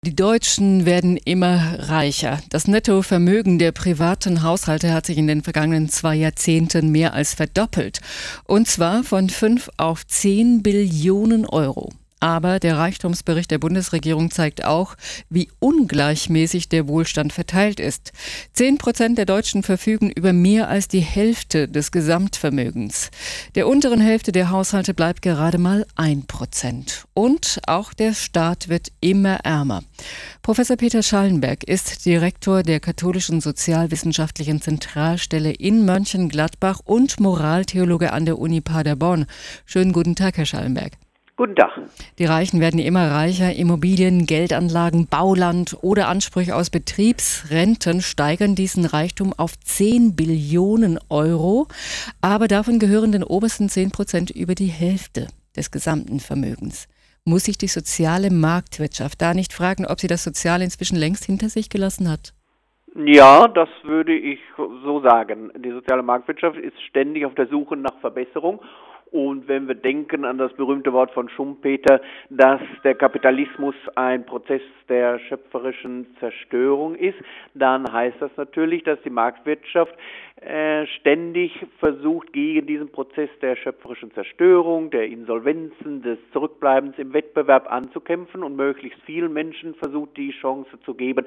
Die Deutschen werden immer reicher. Das Nettovermögen der privaten Haushalte hat sich in den vergangenen 2 Jahrzehnten mehr als verdoppelt. Und zwar von 5 auf 10 Billionen Euro. Aber der Reichtumsbericht der Bundesregierung zeigt auch, wie ungleichmäßig der Wohlstand verteilt ist. 10% der Deutschen verfügen über mehr als die Hälfte des Gesamtvermögens. Der unteren Hälfte der Haushalte bleibt gerade mal 1%. Und auch der Staat wird immer ärmer. Professor Peter Schallenberg ist Direktor der Katholischen Sozialwissenschaftlichen Zentralstelle in Mönchengladbach und Moraltheologe an der Uni Paderborn. Schönen guten Tag, Herr Schallenberg. Guten Tag. Die Reichen werden immer reicher. Immobilien, Geldanlagen, Bauland oder Ansprüche aus Betriebsrenten steigern diesen Reichtum auf 10 Billionen Euro. Aber davon gehören den obersten 10% über die Hälfte des gesamten Vermögens. Muss sich die soziale Marktwirtschaft da nicht fragen, ob sie das Soziale inzwischen längst hinter sich gelassen hat? Ja, das würde ich so sagen. Die soziale Marktwirtschaft ist ständig auf der Suche nach Verbesserung. Und wenn wir denken an das berühmte Wort von Schumpeter, dass der Kapitalismus ein Prozess der schöpferischen Zerstörung ist, dann heißt das natürlich, dass die Marktwirtschaft ständig versucht, gegen diesen Prozess der schöpferischen Zerstörung, der Insolvenzen, des Zurückbleibens im Wettbewerb anzukämpfen und möglichst vielen Menschen versucht, die Chance zu geben,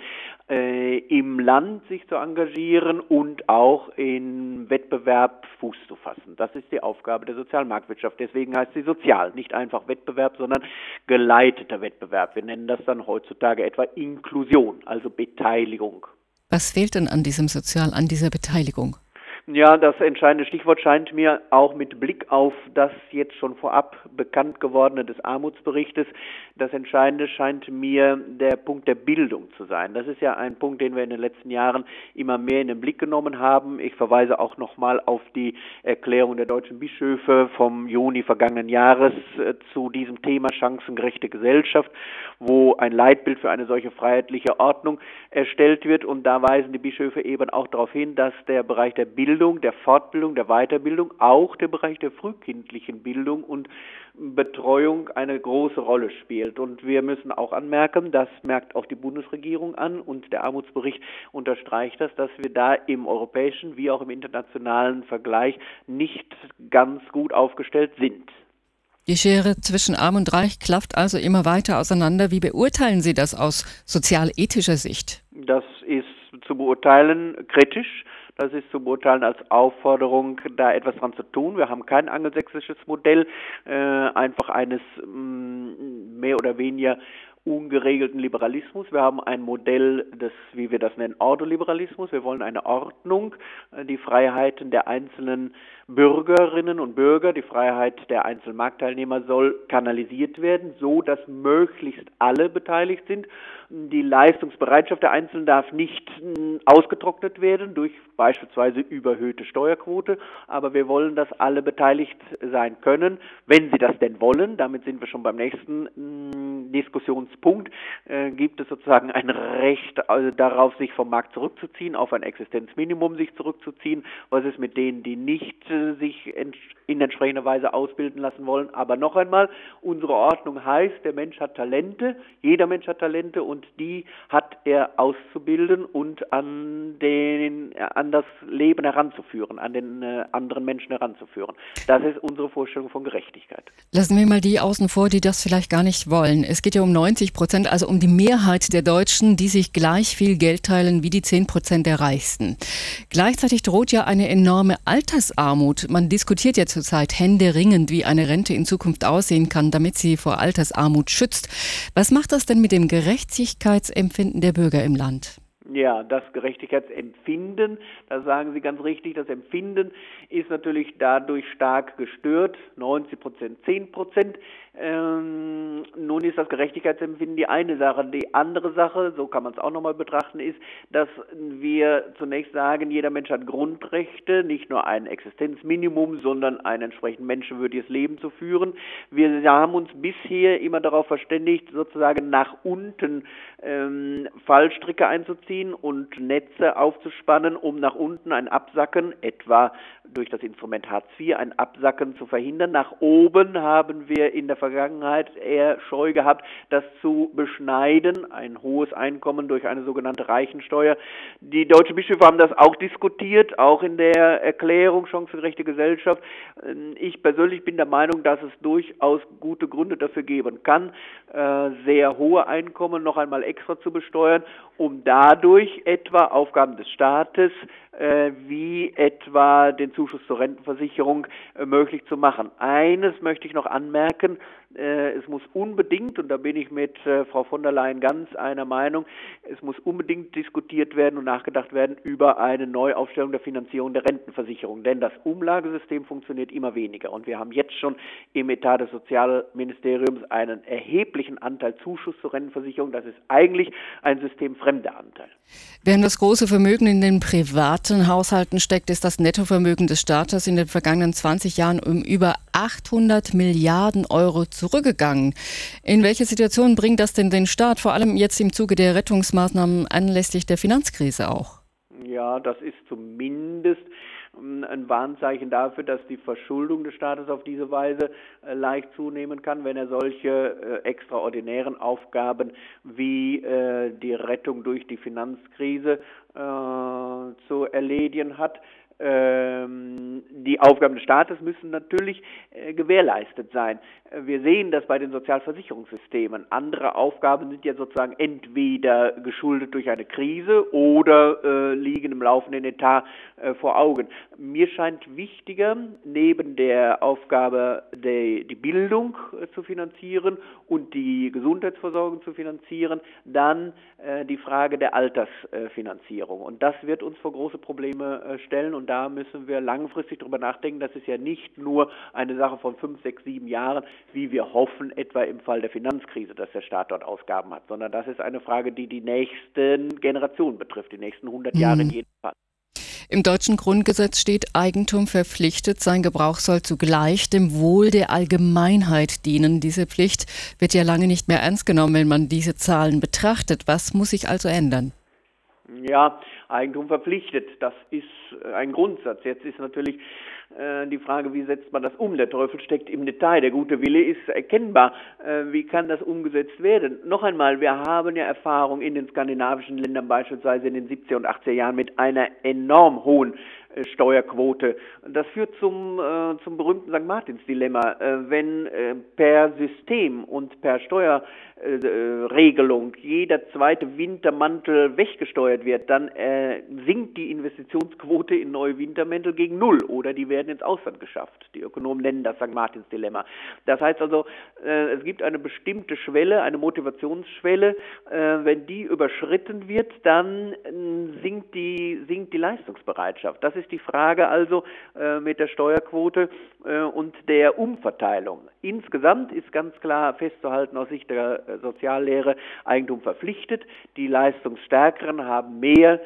im Land sich zu engagieren und auch im Wettbewerb Fuß zu fassen. Das ist die Aufgabe der Sozialmarktwirtschaft. Deswegen heißt sie sozial, nicht einfach Wettbewerb, sondern geleiteter Wettbewerb. Wir nennen das dann heutzutage etwa Inklusion, also Beteiligung. Was fehlt denn an diesem an dieser Beteiligung? Ja, das entscheidende Stichwort scheint mir auch mit Blick auf das jetzt schon vorab bekannt gewordene des Armutsberichtes, das Entscheidende scheint mir der Punkt der Bildung zu sein. Das ist ja ein Punkt, den wir in den letzten Jahren immer mehr in den Blick genommen haben. Ich verweise auch nochmal auf die Erklärung der deutschen Bischöfe vom Juni vergangenen Jahres zu diesem Thema chancengerechte Gesellschaft, wo ein Leitbild für eine solche freiheitliche Ordnung erstellt wird. Und da weisen die Bischöfe eben auch darauf hin, dass der Bereich der Bildung, der Fortbildung, der Weiterbildung, auch der Bereich der frühkindlichen Bildung und Betreuung eine große Rolle spielt. Und wir müssen auch anmerken, das merkt auch die Bundesregierung an und der Armutsbericht unterstreicht das, dass wir da im europäischen wie auch im internationalen Vergleich nicht ganz gut aufgestellt sind. Die Schere zwischen Arm und Reich klafft also immer weiter auseinander. Wie beurteilen Sie das aus sozialethischer Sicht? Das ist zu beurteilen kritisch. Das ist zu beurteilen als Aufforderung, da etwas dran zu tun. Wir haben kein angelsächsisches Modell, einfach eines mehr oder weniger ungeregelten Liberalismus. Wir haben ein Modell des, wie wir das nennen, Ordoliberalismus. Wir wollen eine Ordnung, die Freiheiten der einzelnen Bürgerinnen und Bürger, die Freiheit der einzelnen Marktteilnehmer soll kanalisiert werden, so dass möglichst alle beteiligt sind. Die Leistungsbereitschaft der Einzelnen darf nicht ausgetrocknet werden durch beispielsweise überhöhte Steuerquote, aber wir wollen, dass alle beteiligt sein können, wenn sie das denn wollen. Damit sind wir schon beim nächsten Diskussionspunkt. Gibt es sozusagen ein Recht darauf, sich vom Markt zurückzuziehen, auf ein Existenzminimum sich zurückzuziehen? Was ist mit denen, die nicht sich in entsprechender Weise ausbilden lassen wollen? Aber noch einmal, unsere Ordnung heißt, der Mensch hat Talente, jeder Mensch hat Talente und die hat er auszubilden und an das Leben heranzuführen, an den anderen Menschen heranzuführen. Das ist unsere Vorstellung von Gerechtigkeit. Lassen wir mal die außen vor, die das vielleicht gar nicht wollen. Es geht ja um 90%, also um die Mehrheit der Deutschen, die sich gleich viel Geld teilen wie die 10% der Reichsten. Gleichzeitig droht ja eine enorme Altersarmut. Man diskutiert ja zurzeit händeringend, wie eine Rente in Zukunft aussehen kann, damit sie vor Altersarmut schützt. Was macht das denn mit dem Gerechtigkeitsempfinden der Bürger im Land? Ja, das Gerechtigkeitsempfinden, das sagen Sie ganz richtig, das Empfinden ist natürlich dadurch stark gestört, 90%, 10%. Nun ist das Gerechtigkeitsempfinden die eine Sache. Die andere Sache, so kann man es auch nochmal betrachten, ist, dass wir zunächst sagen, jeder Mensch hat Grundrechte, nicht nur ein Existenzminimum, sondern ein entsprechend menschenwürdiges Leben zu führen. Wir haben uns bisher immer darauf verständigt, sozusagen nach unten Fallstricke einzuziehen und Netze aufzuspannen, um nach unten ein Absacken, etwa durch das Instrument Hartz IV, ein Absacken zu verhindern. Nach oben haben wir in der Vergangenheit eher scheu gehabt, das zu beschneiden, ein hohes Einkommen durch eine sogenannte Reichensteuer. Die deutschen Bischöfe haben das auch diskutiert, auch in der Erklärung Chancengerechte Gesellschaft. Ich persönlich bin der Meinung, dass es durchaus gute Gründe dafür geben kann, sehr hohe Einkommen noch einmal extra zu besteuern, um dadurch etwa Aufgaben des Staates wie etwa den Zuschuss zur Rentenversicherung möglich zu machen. Eines möchte ich noch anmerken, es muss unbedingt, und da bin ich mit Frau von der Leyen ganz einer Meinung, es muss unbedingt diskutiert werden und nachgedacht werden über eine Neuaufstellung der Finanzierung der Rentenversicherung, denn das Umlagesystem funktioniert immer weniger und wir haben jetzt schon im Etat des Sozialministeriums einen erheblichen Anteil Zuschuss zur Rentenversicherung. Das ist eigentlich ein systemfremder Anteil. Während das große Vermögen in den privaten Haushalten steckt, ist das Nettovermögen des Staates in den vergangenen 20 Jahren um über 800 Milliarden Euro zurückgegangen. In welche Situation bringt das denn den Staat, vor allem jetzt im Zuge der Rettungsmaßnahmen anlässlich der Finanzkrise auch? Ja, das ist zumindest ein Warnzeichen dafür, dass die Verschuldung des Staates auf diese Weise leicht zunehmen kann, wenn er solche extraordinären Aufgaben wie die Rettung durch die Finanzkrise zu erledigen hat. Die Aufgaben des Staates müssen natürlich gewährleistet sein. Wir sehen das bei den Sozialversicherungssystemen. Andere Aufgaben sind ja sozusagen entweder geschuldet durch eine Krise oder liegen im laufenden Etat vor Augen. Mir scheint wichtiger, neben der Aufgabe die Bildung zu finanzieren und die Gesundheitsversorgung zu finanzieren, dann die Frage der Altersfinanzierung. Und das wird uns vor große Probleme stellen und da müssen wir langfristig darüber nachdenken. Das ist ja nicht nur eine Sache von 5, 6, 7 Jahren, wie wir hoffen, etwa im Fall der Finanzkrise, dass der Staat dort Ausgaben hat, sondern das ist eine Frage, die die nächsten Generationen betrifft, die nächsten 100 Jahre in jedem Fall. Im deutschen Grundgesetz steht, Eigentum verpflichtet, sein Gebrauch soll zugleich dem Wohl der Allgemeinheit dienen. Diese Pflicht wird ja lange nicht mehr ernst genommen, wenn man diese Zahlen betrachtet. Was muss sich also ändern? Ja, Eigentum verpflichtet, das ist ein Grundsatz. Jetzt ist natürlich die Frage, wie setzt man das um? Der Teufel steckt im Detail, der gute Wille ist erkennbar. Wie kann das umgesetzt werden? Noch einmal, wir haben ja Erfahrung in den skandinavischen Ländern, beispielsweise in den 70er und 80er Jahren mit einer enorm hohen Steuerquote. Das führt zum berühmten St. Martins-Dilemma. Wenn per System und per Steuerregelung jeder zweite Wintermantel weggesteuert wird, dann sinkt die Investitionsquote in neue Wintermäntel gegen null oder die werden ins Ausland geschafft. Die Ökonomen nennen das St. Martins-Dilemma. Das heißt also, es gibt eine bestimmte Schwelle, eine Motivationsschwelle. Wenn die überschritten wird, dann sinkt die Leistungsbereitschaft. Das ist die Frage also mit der Steuerquote und der Umverteilung. Insgesamt ist ganz klar festzuhalten aus Sicht der Soziallehre, Eigentum verpflichtet. Die Leistungsstärkeren haben mehr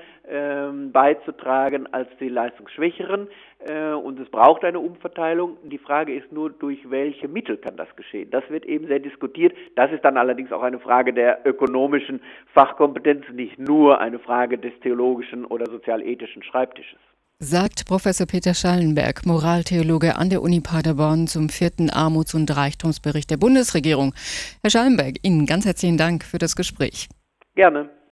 beizutragen als die Leistungsschwächeren und es braucht eine Umverteilung. Die Frage ist nur, durch welche Mittel kann das geschehen? Das wird eben sehr diskutiert. Das ist dann allerdings auch eine Frage der ökonomischen Fachkompetenz, nicht nur eine Frage des theologischen oder sozialethischen Schreibtisches. Sagt Professor Peter Schallenberg, Moraltheologe an der Uni Paderborn, zum 4. Armuts- und Reichtumsbericht der Bundesregierung. Herr Schallenberg, Ihnen ganz herzlichen Dank für das Gespräch. Gerne.